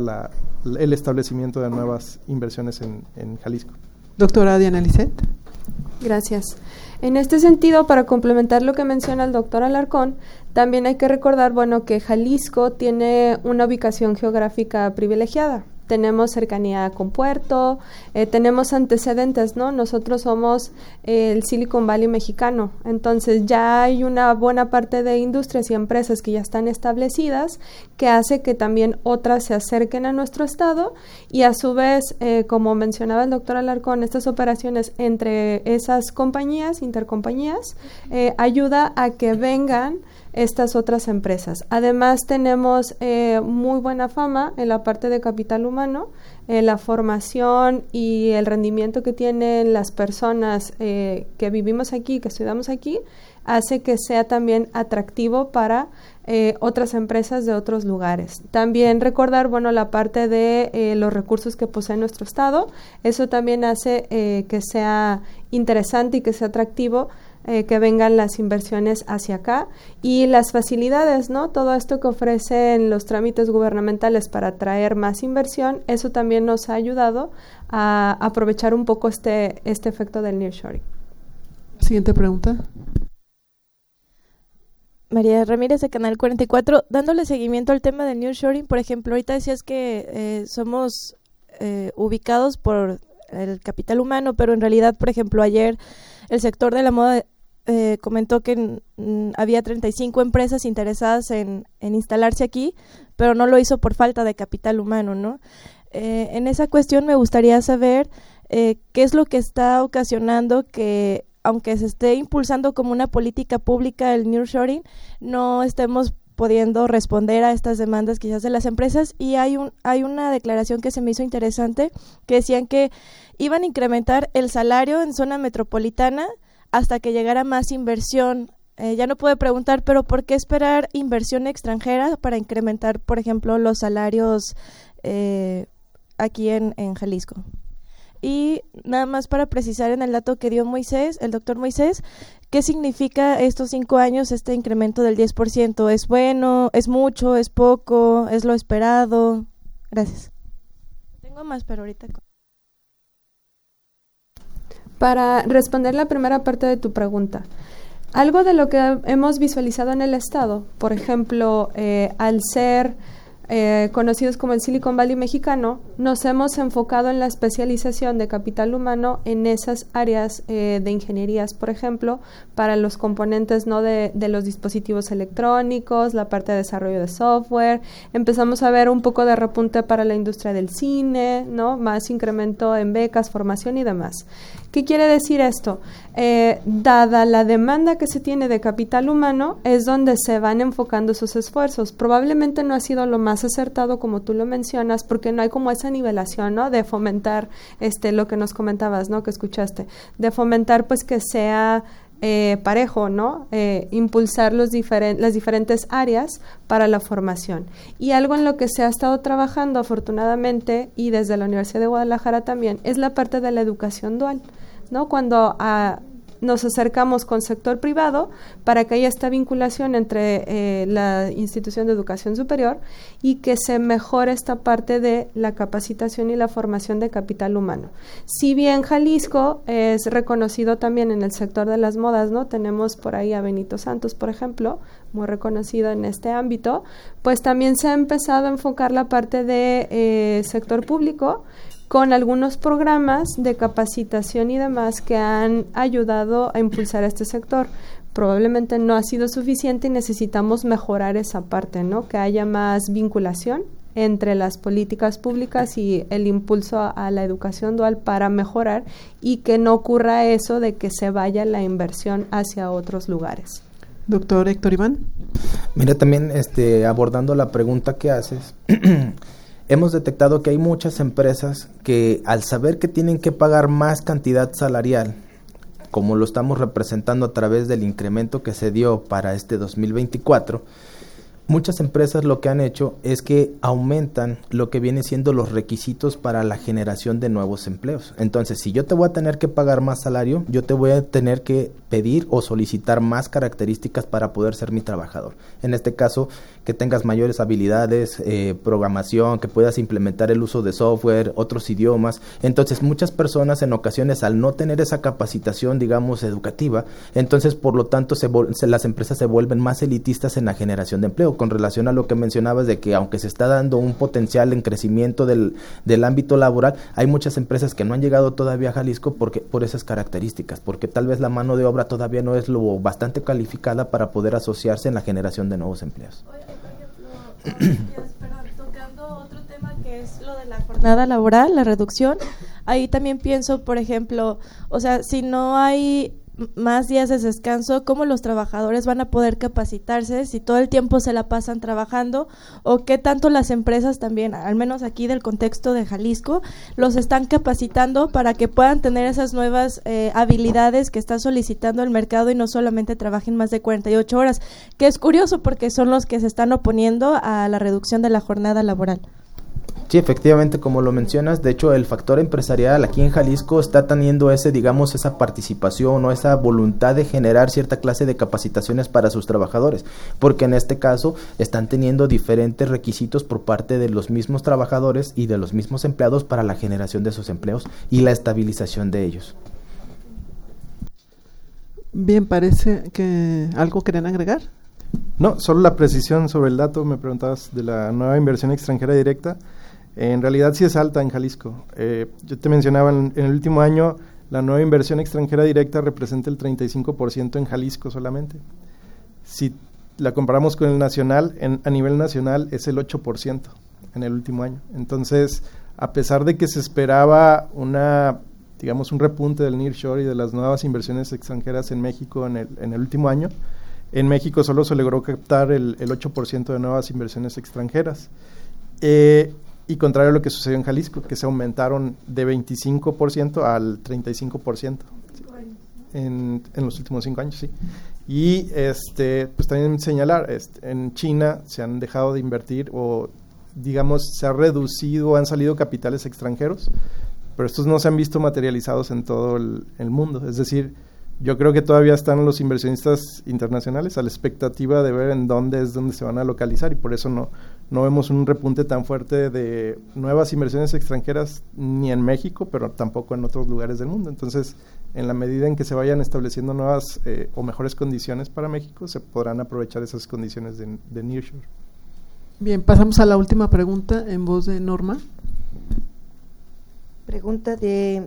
el establecimiento de nuevas inversiones en Jalisco. Doctora Diana Lisset. Gracias. En este sentido, para complementar lo que menciona el doctor Alarcón, también hay que recordar, que Jalisco tiene una ubicación geográfica privilegiada. Tenemos cercanía con puerto, tenemos antecedentes, ¿no? Nosotros somos el Silicon Valley mexicano, entonces ya hay una buena parte de industrias y empresas que ya están establecidas, que hace que también otras se acerquen a nuestro estado y a su vez, como mencionaba el doctor Alarcón, estas operaciones entre esas compañías, intercompañías, ayuda a que vengan estas otras empresas. Además tenemos muy buena fama en la parte de capital humano, la formación y el rendimiento que tienen las personas que vivimos aquí, que estudiamos aquí, hace que sea también atractivo para otras empresas de otros lugares. También recordar, la parte de los recursos que posee nuestro estado, eso también hace que sea interesante y que sea atractivo que vengan las inversiones hacia acá y las facilidades, ¿no? Todo esto que ofrecen los trámites gubernamentales para atraer más inversión, eso también nos ha ayudado a aprovechar un poco este efecto del nearshoring. Siguiente pregunta. María Ramírez de Canal 44, dándole seguimiento al tema del nearshoring, por ejemplo, ahorita decías que somos ubicados por el capital humano, pero en realidad, por ejemplo, ayer el sector de la moda comentó que había 35 empresas interesadas en instalarse aquí, pero no lo hizo por falta de capital humano, ¿no? En esa cuestión me gustaría saber qué es lo que está ocasionando que, aunque se esté impulsando como una política pública el nearshoring, no estemos pudiendo responder a estas demandas quizás de las empresas. Y hay una declaración que se me hizo interesante, que decían que iban a incrementar el salario en zona metropolitana hasta que llegara más inversión. Ya no puedo preguntar, pero ¿por qué esperar inversión extranjera para incrementar, por ejemplo, los salarios aquí en Jalisco? Y nada más para precisar en el dato que dio el doctor Moisés, ¿qué significa estos 5 años, este incremento del 10%? ¿Es bueno, es mucho, es poco, es lo esperado? Gracias. Tengo más, pero ahorita... Para responder la primera parte de tu pregunta, algo de lo que hemos visualizado en el estado, por ejemplo, al ser conocidos como el Silicon Valley mexicano, nos hemos enfocado en la especialización de capital humano en esas áreas de ingenierías, por ejemplo, para los componentes, ¿no?, de los dispositivos electrónicos, la parte de desarrollo de software. Empezamos a ver un poco de repunte para la industria del cine, ¿no?, más incremento en becas, formación y demás. ¿Qué quiere decir esto? Dada la demanda que se tiene de capital humano, es donde se van enfocando sus esfuerzos. Probablemente no ha sido lo más acertado, como tú lo mencionas, porque no hay como esa nivelación, ¿no?, de fomentar lo que nos comentabas, ¿no?, que escuchaste, de fomentar pues que sea parejo, ¿no? Impulsar las diferentes áreas para la formación. Y algo en lo que se ha estado trabajando afortunadamente, y desde la Universidad de Guadalajara también, es la parte de la educación dual, ¿no? Cuando nos acercamos con sector privado para que haya esta vinculación entre la institución de educación superior y que se mejore esta parte de la capacitación y la formación de capital humano. Si bien Jalisco es reconocido también en el sector de las modas, ¿no? Tenemos por ahí a Benito Santos, por ejemplo, muy reconocido en este ámbito, pues también se ha empezado a enfocar la parte de sector público con algunos programas de capacitación y demás que han ayudado a impulsar este sector. Probablemente no ha sido suficiente y necesitamos mejorar esa parte, ¿no? Que haya más vinculación entre las políticas públicas y el impulso a la educación dual para mejorar y que no ocurra eso de que se vaya la inversión hacia otros lugares. Doctor Héctor Iván. Mira, también abordando la pregunta que haces, hemos detectado que hay muchas empresas que al saber que tienen que pagar más cantidad salarial, como lo estamos representando a través del incremento que se dio para este 2024, muchas empresas lo que han hecho es que aumentan lo que viene siendo los requisitos para la generación de nuevos empleos. Entonces, si yo te voy a tener que pagar más salario, yo te voy a tener que pedir o solicitar más características para poder ser mi trabajador. En este caso, que tengas mayores habilidades, programación, que puedas implementar el uso de software, otros idiomas. Entonces, muchas personas en ocasiones, al no tener esa capacitación, digamos, educativa, entonces, por lo tanto, las empresas se vuelven más elitistas en la generación de empleo. Con relación a lo que mencionabas de que aunque se está dando un potencial en crecimiento del ámbito laboral, hay muchas empresas que no han llegado todavía a Jalisco por esas características, porque tal vez la mano de obra todavía no es lo bastante calificada para poder asociarse en la generación de nuevos empleos. Oye, por ejemplo, tocando otro tema que es lo de la jornada laboral, la reducción, ahí también pienso, por ejemplo, o sea, si no hay más días de descanso, ¿cómo los trabajadores van a poder capacitarse si todo el tiempo se la pasan trabajando? ¿O qué tanto las empresas también, al menos aquí del contexto de Jalisco, los están capacitando para que puedan tener esas nuevas habilidades que está solicitando el mercado y no solamente trabajen más de 48 horas? Que es curioso porque son los que se están oponiendo a la reducción de la jornada laboral. Sí, efectivamente, como lo mencionas, de hecho el factor empresarial aquí en Jalisco está teniendo esa participación o esa voluntad de generar cierta clase de capacitaciones para sus trabajadores, porque en este caso están teniendo diferentes requisitos por parte de los mismos trabajadores y de los mismos empleados para la generación de esos empleos y la estabilización de ellos. Bien, parece que algo querían agregar. No, solo la precisión sobre el dato, me preguntabas de la nueva inversión extranjera directa. En realidad sí es alta en Jalisco. Yo te mencionaba, en el último año la nueva inversión extranjera directa representa el 35% en Jalisco solamente. Si la comparamos con el nacional, a nivel nacional es el 8% en el último año. Entonces, a pesar de que se esperaba un repunte del nearshore y de las nuevas inversiones extranjeras en México en el último año, en México solo se logró captar el 8% de nuevas inversiones extranjeras. Y contrario a lo que sucedió en Jalisco, que se aumentaron de 25% al 35% en los últimos 5 años, sí. Y pues también señalar, en China se han dejado de invertir o digamos se ha reducido, han salido capitales extranjeros, pero estos no se han visto materializados en todo el mundo. Es decir, yo creo que todavía están los inversionistas internacionales a la expectativa de ver en dónde se van a localizar y por eso no vemos un repunte tan fuerte de nuevas inversiones extranjeras ni en México, pero tampoco en otros lugares del mundo. Entonces, en la medida en que se vayan estableciendo nuevas o mejores condiciones para México, se podrán aprovechar esas condiciones de nearshore. Bien, pasamos a la última pregunta en voz de Norma. Pregunta de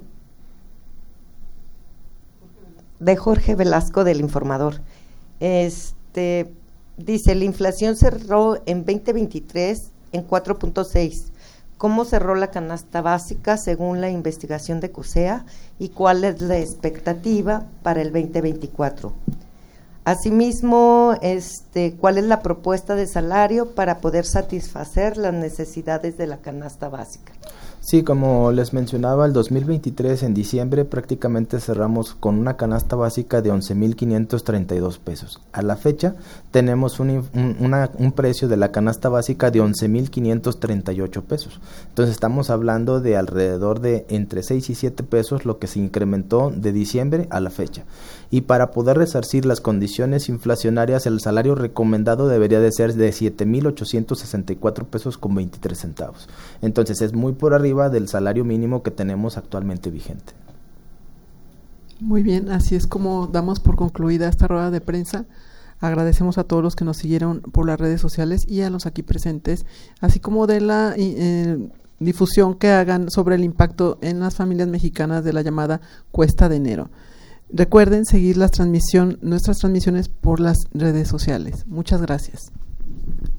Jorge Velasco del Informador. Dice, la inflación cerró en 2023 en 4.6. ¿Cómo cerró la canasta básica según la investigación de CUSEA y cuál es la expectativa para el 2024? Asimismo, ¿cuál es la propuesta de salario para poder satisfacer las necesidades de la canasta básica? Sí, como les mencionaba, el 2023 en diciembre prácticamente cerramos con una canasta básica de 11,532 pesos. A la fecha tenemos un precio de la canasta básica de 11,538 pesos. Entonces estamos hablando de alrededor de entre 6 y 7 pesos lo que se incrementó de diciembre a la fecha. Y para poder resarcir las condiciones inflacionarias, el salario recomendado debería de ser de 7,864 pesos con 23 centavos. Entonces es muy por arriba del salario mínimo que tenemos actualmente vigente. Muy bien, así es como damos por concluida esta rueda de prensa. Agradecemos a todos los que nos siguieron por las redes sociales y a los aquí presentes, así como de la difusión que hagan sobre el impacto en las familias mexicanas de la llamada Cuesta de Enero. Recuerden seguir nuestras transmisiones por las redes sociales. Muchas gracias.